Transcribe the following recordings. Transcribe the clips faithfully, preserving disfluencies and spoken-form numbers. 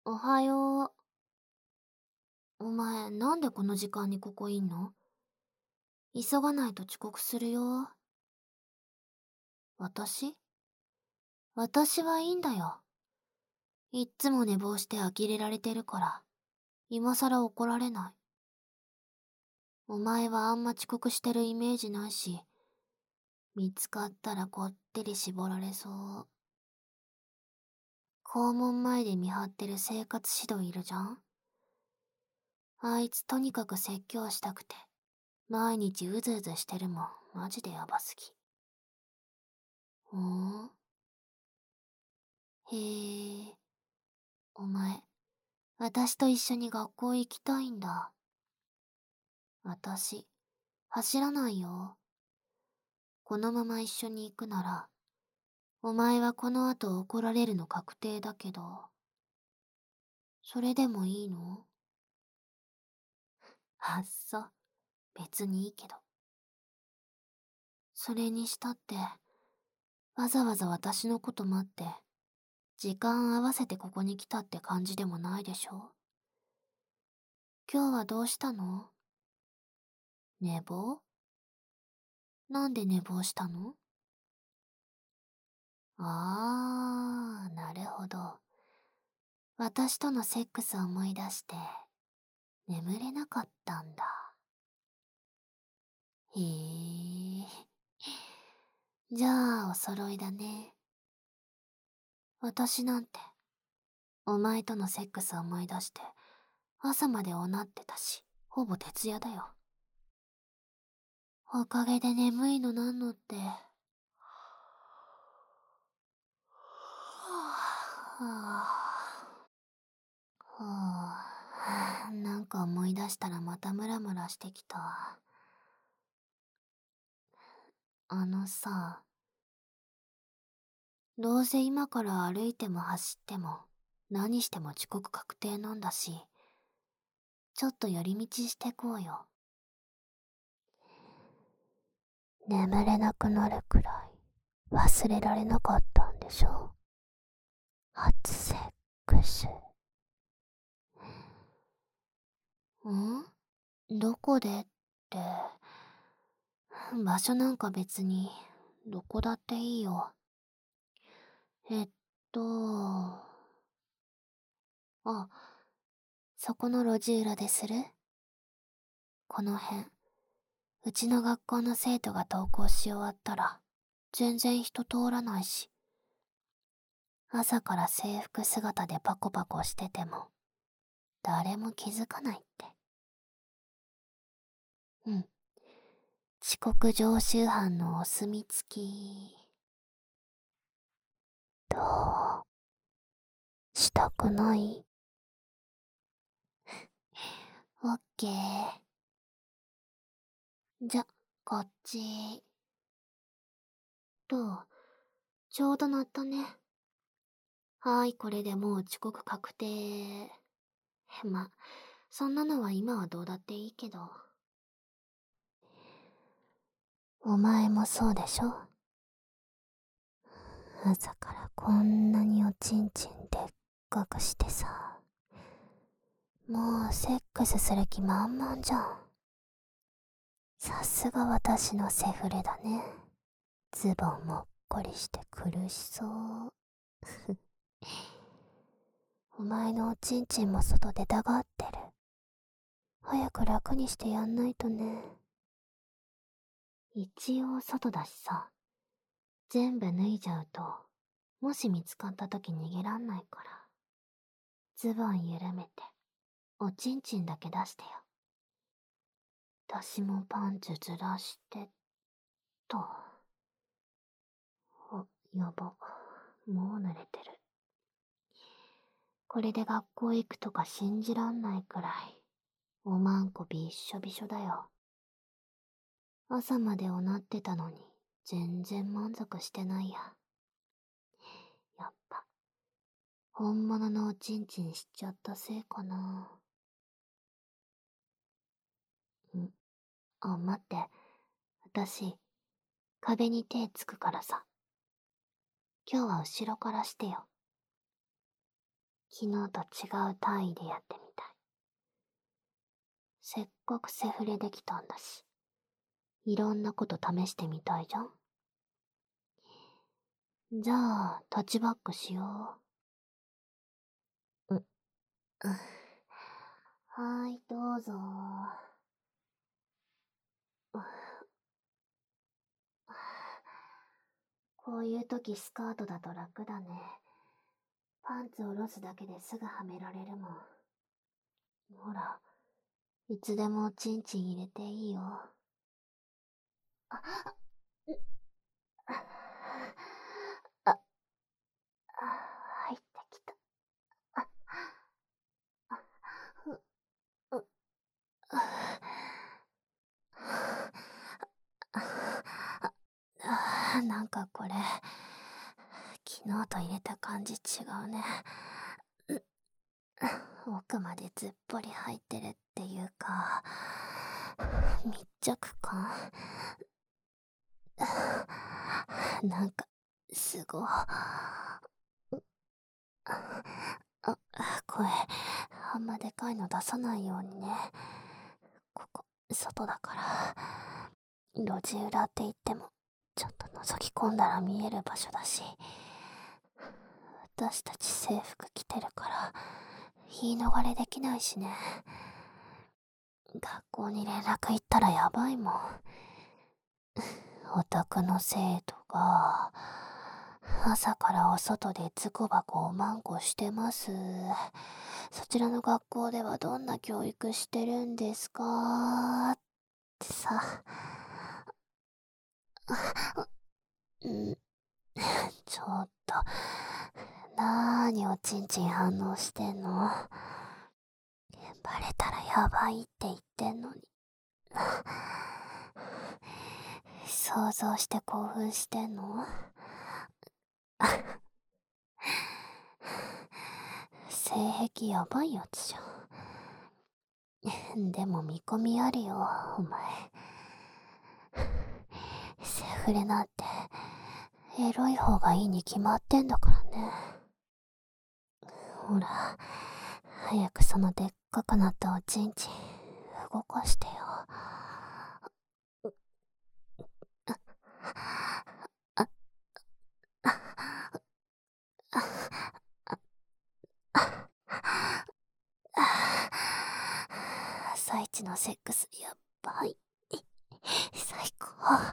おはよう。お前、なんでこの時間にここいんの？急がないと遅刻するよ。私私はいいんだよ。いっつも寝坊して呆れられてるから、今さら怒られない。お前はあんま遅刻してるイメージないし、見つかったらこってり絞られそう。校門前で見張ってる生活指導いるじゃん？あいつとにかく説教したくて、毎日うずうずしてるもん、マジでヤバすぎ。ほーん。へえ、お前、私と一緒に学校行きたいんだ。私、走らないよ。このまま一緒に行くなら、お前はこの後怒られるの確定だけど、それでもいいの？あっそ、別にいいけど。それにしたって、わざわざ私のこと待って、時間合わせてここに来たって感じでもないでしょ？今日はどうしたの？寝坊？なんで寝坊したの？あー、なるほど。私とのセックスを思い出して、眠れなかったんだ。へえ。じゃあ、お揃いだね。私なんて、お前とのセックスを思い出して、朝までおなってたし、ほぼ徹夜だよ。おかげで眠いのなんのって。はあ、はあ、なんか思い出したらまたムラムラしてきた。あのさ、どうせ今から歩いても走っても、何しても遅刻確定なんだし、ちょっと寄り道してこうよ。眠れなくなるくらい忘れられなかったんでしょ？初セックス。ん？どこでって、場所なんか別に、どこだっていいよ。えっと、あ、そこの路地裏でする？この辺、うちの学校の生徒が登校し終わったら、全然人通らないし、朝から制服姿でパコパコしてても、誰も気づかないって。うん。遅刻常習犯のお墨付き。どう？したくない？オッケー。じゃ、こっち。どう？ちょうど鳴ったね。はーい、これでもう遅刻確定。ま、そんなのは今はどうだっていいけど。お前もそうでしょ？朝からこんなにおちんちんでっかくしてさ。もうセックスする気満々じゃん。さすが私のセフレだね。ズボンもっこりして苦しそう。お前のおちんちんも外出たがってる。早く楽にしてやんないとね。一応外だしさ。全部脱いじゃうと、もし見つかった時逃げらんないから。ズボン緩めて、おちんちんだけ出してよ。私もパンツずらして、と。あ、やば。もう濡れてる。これで学校行くとか信じらんないくらい、おまんこびっしょびしょだよ。朝までおなってたのに、全然満足してないや。やっぱ、本物のおちんちんしちゃったせいかな。ん？あ、待って。私、壁に手つくからさ。今日は後ろからしてよ。 昨日と違う単位でやってみたい。せっかくセフレできたんだし、いろんなこと試してみたいじゃん。じゃあ、タッチバックしよう。う、うん。はーい、どうぞ。こういう時スカートだと楽だね。パンツ下ろすだけですぐはめられるもん。ほら、いつでもチンチン入れていいよ。あ、うあ、あ、入ってきた。あ、あ、ふ、う、あ、なんかこれ、昨日と入れた感じ違うね。奥までずっぽり入ってるっていうか、密着感。なんか、すごい。あ、声、あんまでかいの出さないようにね。ここ、外だから。路地裏って言っても、ちょっと覗き込んだら見える場所だし。私たち制服着てるから、言い逃れできないしね。学校に連絡行ったらやばいもん。お宅の生徒が、朝からお外でズコバコおまんこしてます。そちらの学校ではどんな教育してるんですかってさ。んちょっと、なーにおちんちん反応してんの？バレたらやばいって言ってんのに。想像して興奮してんの？性癖やばいやつじゃん。でも見込みあるよ、お前。セフレなんて、エロい方がいいに決まってんだからね。ほら、早くそのでっかくなったおちんちん、動かしてよ。朝一のセックスやばい。最高。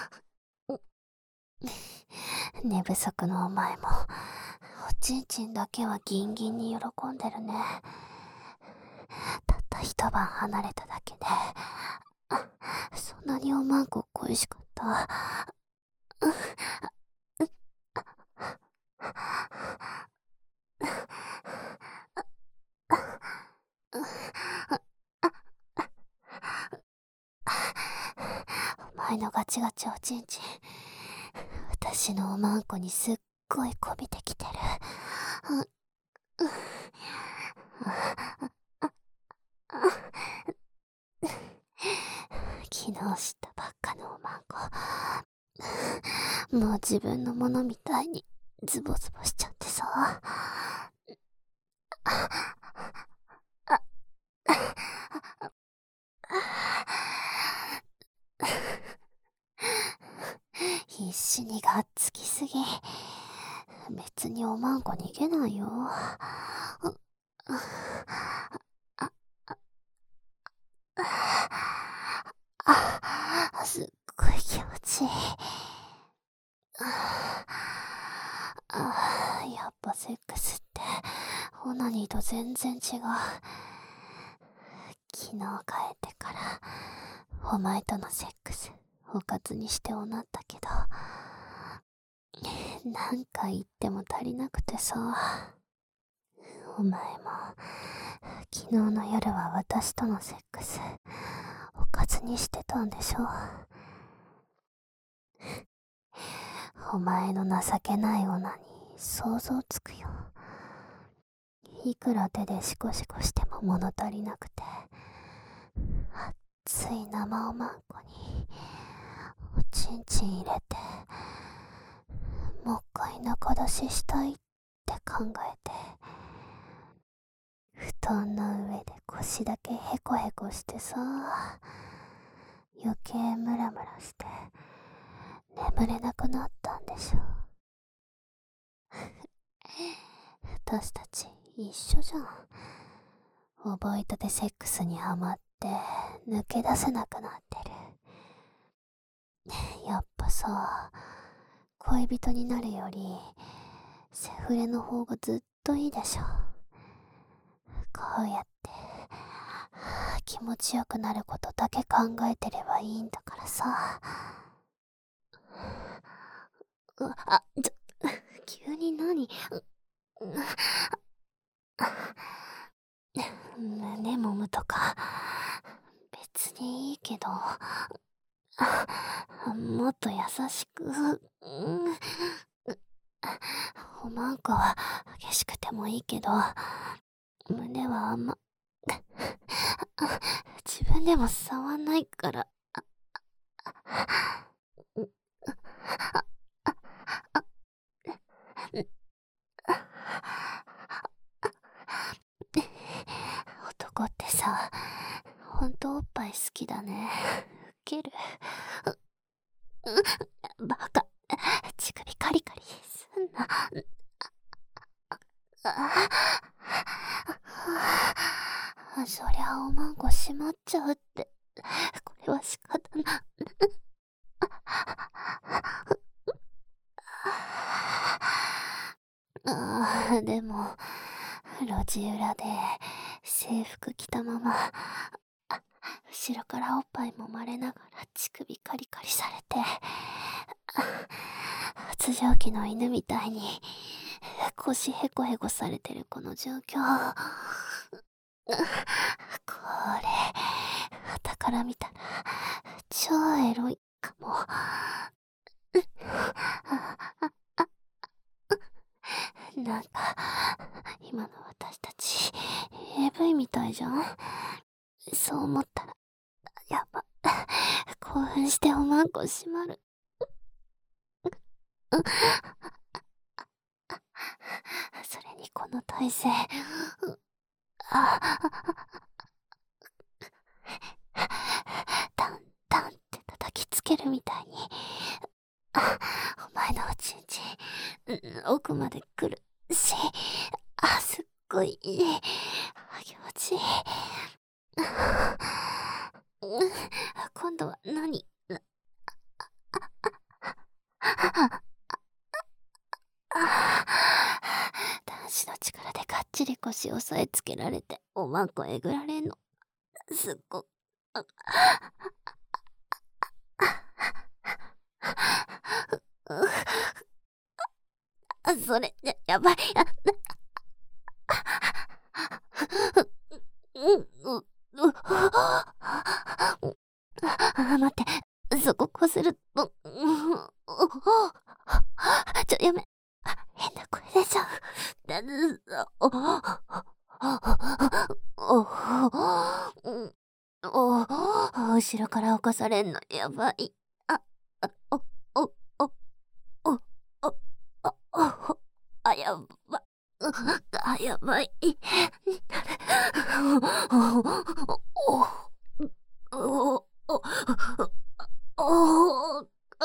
寝不足のお前も、おちんちんだけはギンギンに喜んでるね。たった一晩離れただけで、そんなにおまんこ恋しかった。お前のガチガチおちんちん、私のおまんこにすっごいこびてきてる。昨日知ったばっかのおまんこ、もう自分のものみたいにズボズボしちゃってさ。必死にがっつきすぎ。別におまんこ逃げないよ。すっごい気持ちいい。あ、やっぱセックスってオナニーと全然違う。昨日帰ってからお前とのセックスおかずにしておなったけど、何回言っても足りなくてさ。お前も昨日の夜は私とのセックスおかずにしてたんでしょ。お前の情けない女に想像つくよ。いくら手でシコシコしても物足りなくて、熱い生おまんこにおちんちん入れて、もう一回中出ししたいって考えて、 団の上で腰だけヘコヘコしてさ、余計ムラムラして眠れなくなったんでしょ。私たち一緒じゃん。覚えたてセックスにハマって抜け出せなくなってる。やっぱさ、恋人になるよりセフレの方がずっといいでしょ。こうやって気持ちよくなることだけ考えてればいいんだからさ。うあ、ちょ、急に何？胸揉むとか別にいいけど、もっと優しく、おまんこは激しくてもいいけど、胸はあんま自分でも触んないから。男ってさ、ほんとおっぱい好きだね。ウケる。バカ。乳首カリカリすんな。あ、そりゃおまんこ閉まっちゃうって。これは仕方な。ああ、でも路地裏で制服着たまま後ろからおっぱい揉まれながら乳首カリカリされて、発情期の犬みたいに腰ヘコヘコされてるこの状況、これ傍から見たら超エロいかも。なんか今の私たち エーブイ みたいじゃん。そう思ったらやば、興奮しておまんこ閉まる。それにこの体勢、タンタンって叩きつけるみたいに、お前のおちんちん奥まで来るし、あ、すっごいいい、気持ちいい。今度は何？男子の力でがっちり腰を押さえつけられておまんこえぐられんの、すっごあ、それや、やばい。あ、待って、そここすると、ちょ、やめ。変な声出ちゃう。お、後ろから起こされんのやばい。あ、お、お、お、お、お、お、あ、やば。あ、やばい。お、お、お、お、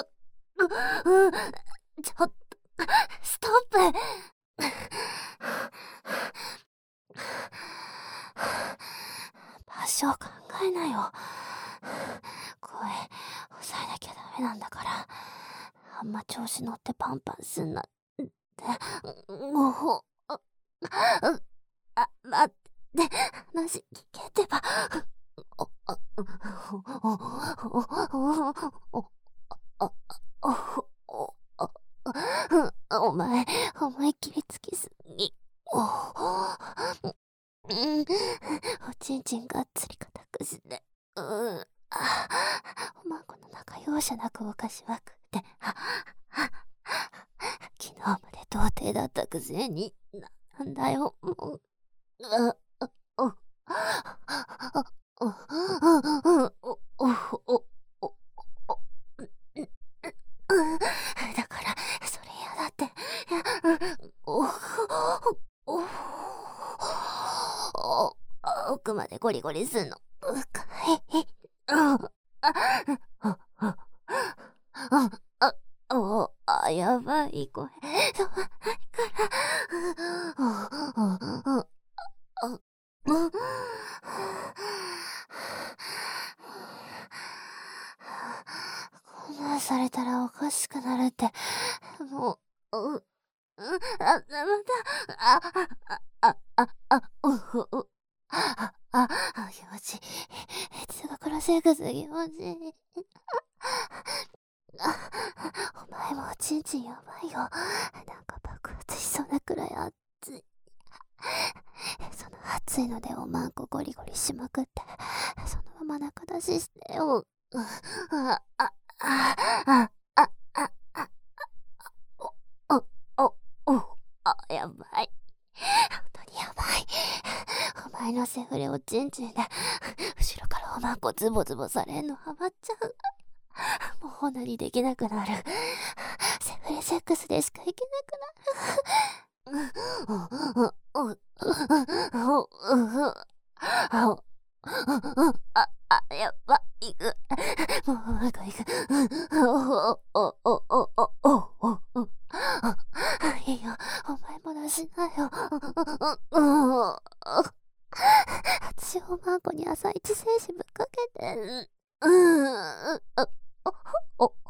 ちょっと、ストップ。場所を考えなよ。声抑えなきゃダメなんだから。あんま調子乗ってパンパンすんなって。もう、あ、待って、話聞けてば。お前、思いっきりつきすぎ。おちんちんがっつり固くして、うん、あ、おまんこの中容赦なくおかしまくって、昨日まで童貞だったくせに、なんだよ、もう、あ、あ、お、お、お、お、お、だから、それやだって、お、お、お、 奥までゴリゴリすんの。うかい。あ、あ、あ、あ、あ、あ、おあ、やばい声。そう、はいから。あ、あ、あ、あ、あ、こんなんされたらおかしくなるって、もう、う、う、あ、また、あ、あ、あ、あ、あ、う、う、あ、あ、あ、気持ちいい。血が殺せくす気持ちいい。あ、お前もおちんちんやばいよ。なんか爆発しそうなくらい熱い。その熱いのでおまんこゴリゴリしまくって、そのまま中出ししてよ。あ、あ、あ、あ、あ、あ、あ、お、お、お、お、あ、やばい。本当にやばい。お前のセフレおちんちんで、後ろからおまんこズボズボされんのハマっちゃう。もうほなにできなくなる。セフレセックスでしかいけなくなる。あ、あ、やばいく。もうなんかいく。お、お、お、お、お、お、お、お。いいよ、お前も出しなよ。私おまんこに朝一精子ぶっかけて。うん、お、お、お、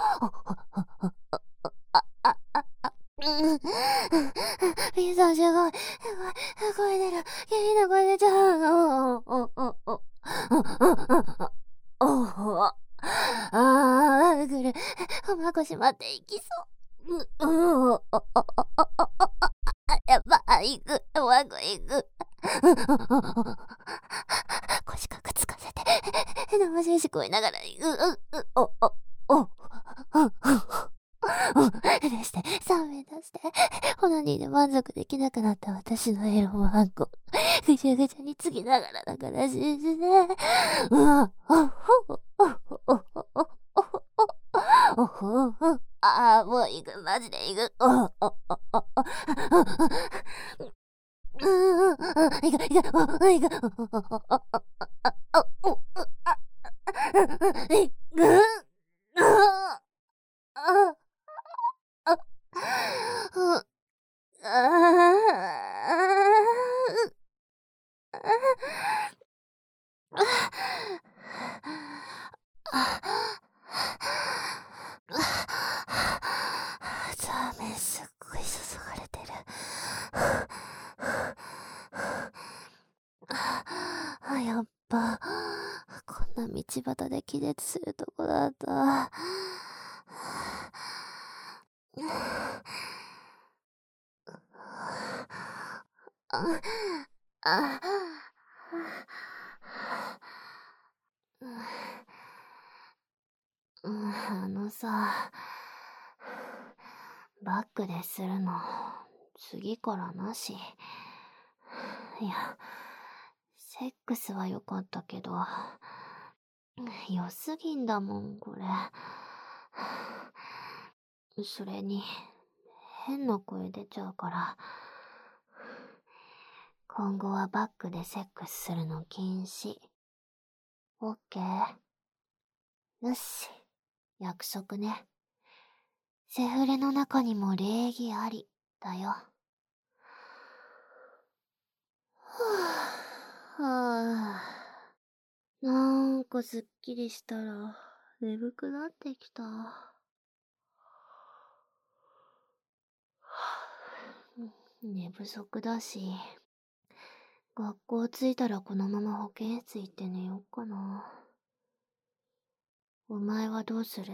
あ、あ、あ、あ、うん。ピーさんすごい、すごい、声出る。君の声出ちゃう。お、お、お、お、お、お、ああ、ぐる。おまこしまっていきそう。うん、お、お、お、お、お、あ、やばい、く、おまこいく。腰かくつかせて、生ししこいながら、う、う、う、お、お、お、お、出して、さんめん出して、オナニーで満足できなくなった私のエロマンコ。ぐちゃぐちゃにつきながらだから信じて。うわ、おほ、おほ、おほ、おほ、おほ、おほ、ああ、もう行く、マジで行く。お、お、お、お、お、うん、うん、行く、行く、お、行く、お、お、お、お、お、お、あ、行く、あ、あ、あ、あ、ザーメンすっごい注がれてる。あ、やっぱ、こんな道端で気絶するとこだった。あ、あ、うん、あのさ、バックでするの、次からなし。いや、セックスは良かったけど、良すぎんだもん、これ。それに、変な声出ちゃうから、今後はバックでセックスするの禁止。オッケー。よし、約束ね。セフレの中にも礼儀あり、だよ。はぁ、はぁ。なんかすっきりしたら、眠くなってきた。寝不足だし、学校着いたらこのまま保健室行って寝よっかな。お前はどうする？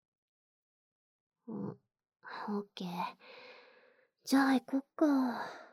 うん、オッケー。じゃあ行こっか。